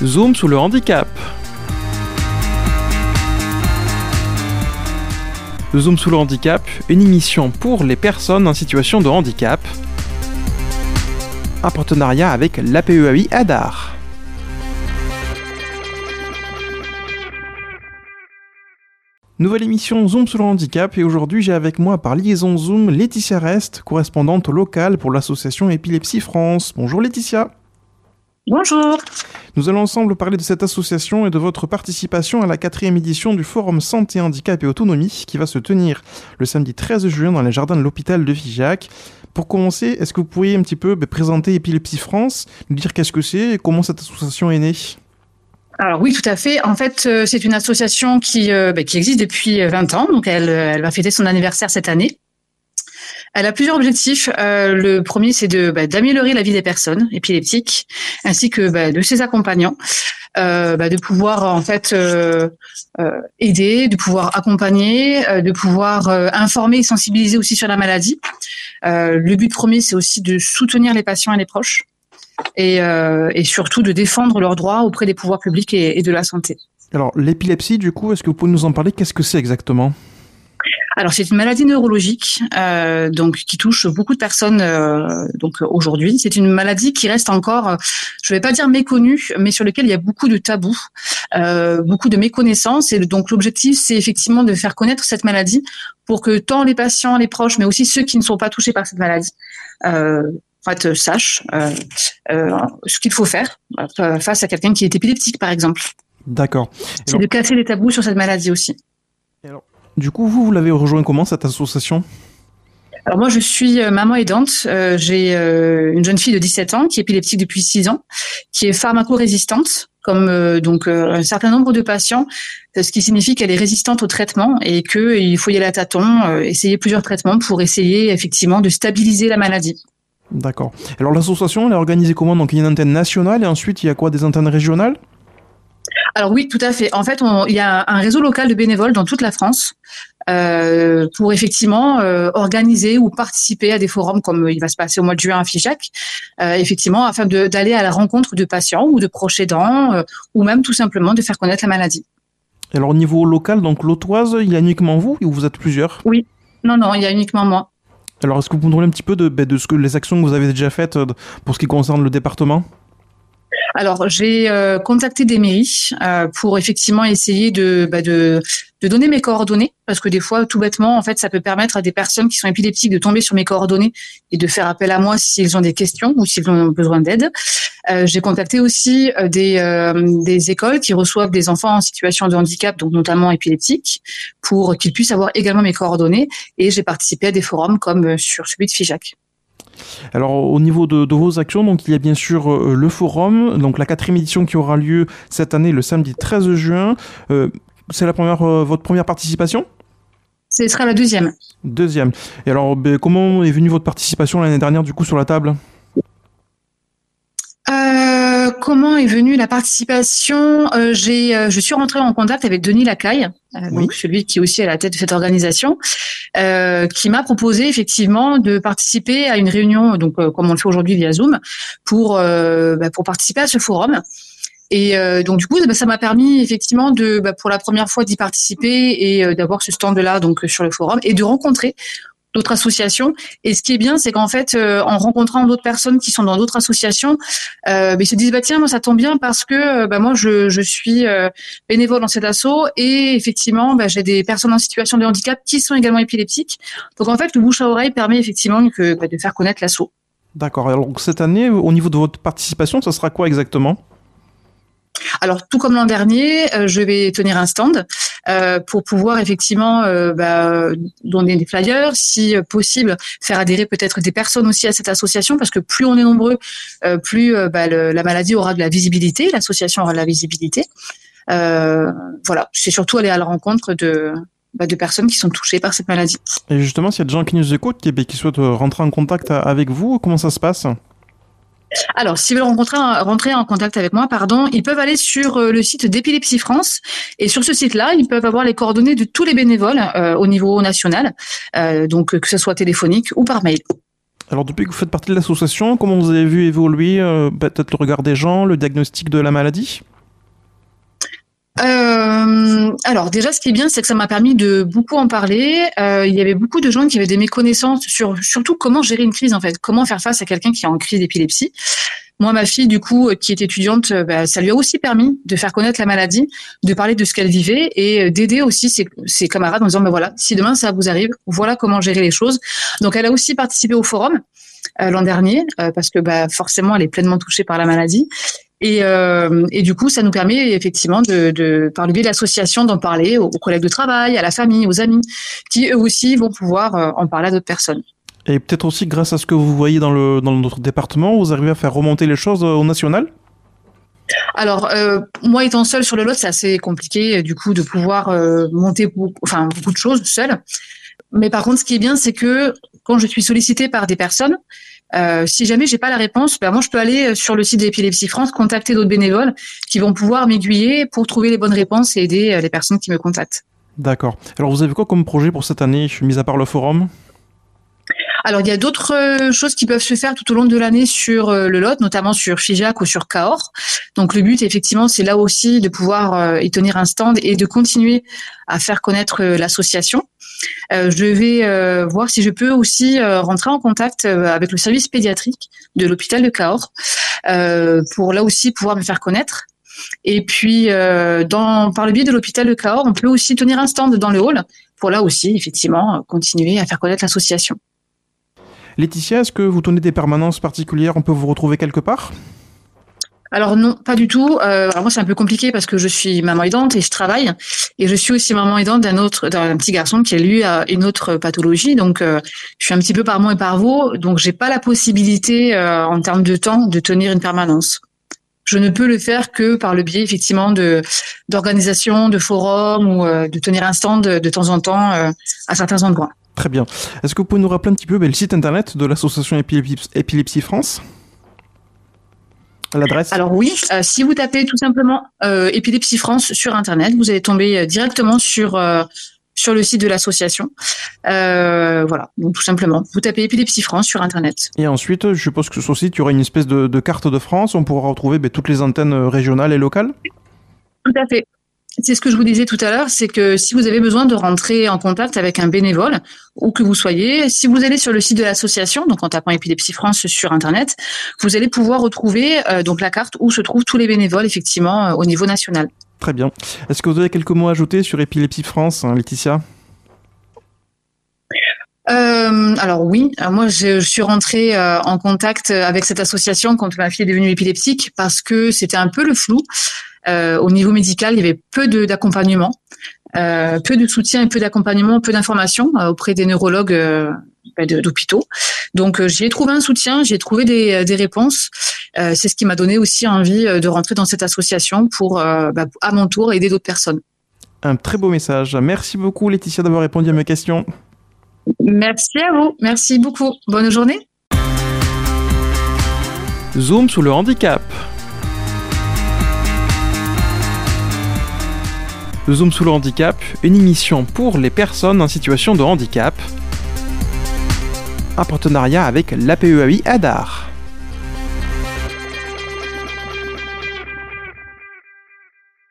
Zoom sous le handicap. Zoom sous le handicap, une émission pour les personnes en situation de handicap. Un partenariat avec l'APEAI Hadar. Nouvelle émission Zoom sur le handicap et aujourd'hui j'ai avec moi par liaison Zoom Laetitia Rest, correspondante locale pour l'association Épilepsie France. Bonjour Laetitia. Bonjour. Nous allons ensemble parler de cette association et de votre participation à la 4e édition du Forum Santé, Handicap et Autonomie qui va se tenir le samedi 13 juin dans les jardins de l'hôpital de Figeac. Pour commencer, est-ce que vous pourriez un petit peu présenter Épilepsie France, nous dire qu'est-ce que c'est et comment cette association est née ? Alors oui, tout à fait. En fait, c'est une association qui existe depuis 20 ans. Donc, elle va fêter son anniversaire cette année. Elle a plusieurs objectifs. Le premier, c'est d'améliorer la vie des personnes épileptiques, ainsi que de ses accompagnants, de pouvoir en fait aider, de pouvoir accompagner, de pouvoir informer et sensibiliser aussi sur la maladie. Le but premier, c'est aussi de soutenir les patients et les proches. Et surtout de défendre leurs droits auprès des pouvoirs publics et de la santé. Alors, l'épilepsie, du coup, est-ce que vous pouvez nous en parler ? Qu'est-ce que c'est exactement ? Alors, c'est une maladie neurologique qui touche beaucoup de personnes aujourd'hui. C'est une maladie qui reste encore, je ne vais pas dire méconnue, mais sur laquelle il y a beaucoup de tabous, beaucoup de méconnaissances. Et donc, l'objectif, c'est effectivement de faire connaître cette maladie pour que tant les patients, les proches, mais aussi ceux qui ne sont pas touchés par cette maladie, sache ce qu'il faut faire face à quelqu'un qui est épileptique, par exemple. D'accord. C'est de casser les tabous sur cette maladie aussi. Alors, du coup, vous l'avez rejoint comment, cette association ? Alors moi, je suis maman aidante. J'ai une jeune fille de 17 ans qui est épileptique depuis 6 ans, qui est pharmacorésistante, comme un certain nombre de patients, ce qui signifie qu'elle est résistante au traitement et qu'il faut y aller à tâtons, essayer plusieurs traitements pour essayer effectivement de stabiliser la maladie. D'accord. Alors l'association, elle est organisée comment ? Donc il y a une antenne nationale et ensuite il y a quoi, des antennes régionales ? Alors oui, tout à fait. En fait, il y a un réseau local de bénévoles dans toute la France pour effectivement organiser ou participer à des forums comme il va se passer au mois de juin à Figeac, effectivement, afin d'aller à la rencontre de patients ou de proches aidants ou même tout simplement de faire connaître la maladie. Alors au niveau local, donc l'Autoise, il y a uniquement vous ou vous êtes plusieurs ? Oui, non, il y a uniquement moi. Alors est-ce que vous pouvez nous parler un petit peu de les actions que vous avez déjà faites pour ce qui concerne le département ? Alors, j'ai contacté des mairies pour effectivement essayer de donner mes coordonnées, parce que des fois, tout bêtement, en fait, ça peut permettre à des personnes qui sont épileptiques de tomber sur mes coordonnées et de faire appel à moi s'ils ont des questions ou s'ils ont besoin d'aide. J'ai contacté aussi des écoles qui reçoivent des enfants en situation de handicap, donc notamment épileptiques, pour qu'ils puissent avoir également mes coordonnées. Et j'ai participé à des forums comme sur celui de Figeac. Alors au niveau de vos actions, donc il y a bien sûr le forum, donc la 4e édition qui aura lieu cette année le samedi 13 juin. C'est votre première participation ? Ce sera la 2e. 2e. Et alors comment est venue votre participation l'année dernière du coup sur la table ? Comment est venue la participation ? Je suis rentrée en contact avec Denis Lacaille, donc celui qui est aussi à la tête de cette organisation, qui m'a proposé effectivement de participer à une réunion, donc comme on le fait aujourd'hui via Zoom, pour participer à ce forum. Et donc du coup, ça m'a permis effectivement pour la première fois d'y participer et d'avoir ce stand-là donc sur le forum et de rencontrer d'autres associations. Et ce qui est bien, c'est qu'en fait, en rencontrant d'autres personnes qui sont dans d'autres associations, ils se disent tiens, moi ça tombe bien parce que moi je suis bénévole dans cet asso et effectivement j'ai des personnes en situation de handicap qui sont également épileptiques. Donc en fait, le bouche à oreille permet effectivement de faire connaître l'asso. D'accord. Alors cette année, au niveau de votre participation, ça sera quoi exactement ? Alors, tout comme l'an dernier, je vais tenir un stand pour pouvoir effectivement donner des flyers, si possible, faire adhérer peut-être des personnes aussi à cette association, parce que plus on est nombreux, plus la maladie aura de la visibilité, l'association aura de la visibilité. C'est surtout aller à la rencontre de personnes qui sont touchées par cette maladie. Et justement, s'il y a des gens qui nous écoutent, qui souhaitent rentrer en contact avec vous, comment ça se passe ? Alors, s'ils veulent rentrer en contact avec moi, ils peuvent aller sur le site d'Épilepsie France. Et sur ce site-là, ils peuvent avoir les coordonnées de tous les bénévoles au niveau national, donc que ce soit téléphonique ou par mail. Alors, depuis que vous faites partie de l'association, comment vous avez vu évoluer peut-être le regard des gens, le diagnostic de la maladie ? Alors déjà, ce qui est bien, c'est que ça m'a permis de beaucoup en parler. Il y avait beaucoup de gens qui avaient des méconnaissances sur surtout comment gérer une crise en fait, comment faire face à quelqu'un qui est en crise d'épilepsie. Moi, ma fille, du coup, qui est étudiante, ça lui a aussi permis de faire connaître la maladie, de parler de ce qu'elle vivait et d'aider aussi ses camarades en disant, voilà, si demain ça vous arrive, voilà comment gérer les choses. Donc, elle a aussi participé au forum l'an dernier parce que forcément, elle est pleinement touchée par la maladie. Et du coup, ça nous permet effectivement par le biais de l'association d'en parler aux collègues de travail, à la famille, aux amis, qui eux aussi vont pouvoir en parler à d'autres personnes. Et peut-être aussi grâce à ce que vous voyez dans notre département, vous arrivez à faire remonter les choses au national ? Alors, moi étant seule sur le Lot, c'est assez compliqué du coup de pouvoir monter beaucoup de choses seule. Mais par contre, ce qui est bien, c'est que quand je suis sollicitée par des personnes, si jamais j'ai pas la réponse, moi je peux aller sur le site d'Épilepsie France, contacter d'autres bénévoles qui vont pouvoir m'aiguiller pour trouver les bonnes réponses et aider les personnes qui me contactent. D'accord. Alors vous avez quoi comme projet pour cette année, mis à part le forum ? Alors, il y a d'autres choses qui peuvent se faire tout au long de l'année sur le Lot, notamment sur Figeac ou sur Cahors. Donc, le but, effectivement, c'est là aussi de pouvoir y tenir un stand et de continuer à faire connaître l'association. Je vais voir si je peux aussi rentrer en contact avec le service pédiatrique de l'hôpital de Cahors pour là aussi pouvoir me faire connaître. Et puis, par le biais de l'hôpital de Cahors, on peut aussi tenir un stand dans le hall pour là aussi, effectivement, continuer à faire connaître l'association. Laetitia, est-ce que vous tenez des permanences particulières ? On peut vous retrouver quelque part ? Alors non, pas du tout. Alors moi, c'est un peu compliqué parce que je suis maman aidante et je travaille. Et je suis aussi maman aidante d'un petit garçon qui, lui, a une autre pathologie. Donc, je suis un petit peu par moi et par vous. Donc, j'ai pas la possibilité, en termes de temps, de tenir une permanence. Je ne peux le faire que par le biais, effectivement, d'organisations, de forums ou de tenir un stand de temps en temps à certains endroits. Très bien. Est-ce que vous pouvez nous rappeler un petit peu le site internet de l'association Épilepsie France ? L'adresse ? Alors oui, si vous tapez tout simplement Épilepsie France sur internet, vous allez tomber directement sur le site de l'association. Voilà, donc tout simplement, vous tapez Épilepsie France sur internet. Et ensuite, je suppose que sur ce site, il y aura une espèce de carte de France, on pourra retrouver toutes les antennes régionales et locales ? Tout à fait. C'est ce que je vous disais tout à l'heure, c'est que si vous avez besoin de rentrer en contact avec un bénévole, où que vous soyez, si vous allez sur le site de l'association, donc en tapant Épilepsie France sur Internet, vous allez pouvoir retrouver donc la carte où se trouvent tous les bénévoles, effectivement, au niveau national. Très bien. Est-ce que vous avez quelques mots à ajouter sur Épilepsie France, Laetitia ? Alors oui, moi je suis rentrée en contact avec cette association quand ma fille est devenue épileptique parce que c'était un peu le flou. Au niveau médical, il y avait peu d'accompagnement, peu de soutien et peu d'accompagnement, peu d'informations auprès des neurologues d'hôpitaux. Donc j'y ai trouvé un soutien, j'y ai trouvé des réponses. C'est ce qui m'a donné aussi envie de rentrer dans cette association pour à mon tour aider d'autres personnes. Un très beau message. Merci beaucoup Laetitia d'avoir répondu à mes questions. Merci à vous, merci beaucoup. Bonne journée. Zoom sur le handicap. Zoom sur le handicap, une émission pour les personnes en situation de handicap. Un partenariat avec l'APEAI Hadar.